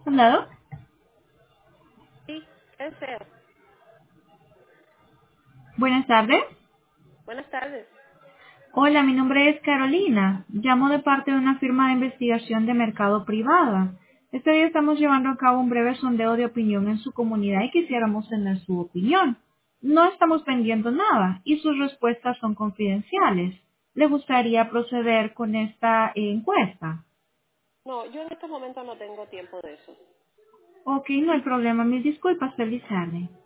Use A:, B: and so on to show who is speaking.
A: Hello.
B: Sí, deseo.
A: Buenas tardes.
B: Buenas tardes.
A: Hola, mi nombre es Carolina. Llamo de parte de una firma de investigación de mercado privada. Este día estamos llevando a cabo un breve sondeo de opinión en su comunidad y quisiéramos tener su opinión. No estamos vendiendo nada y sus respuestas son confidenciales. ¿Le gustaría proceder con esta encuesta?
B: No, yo en este momento no tengo tiempo de eso.
A: Ok, no hay problema. Mis disculpas. Feliz tarde.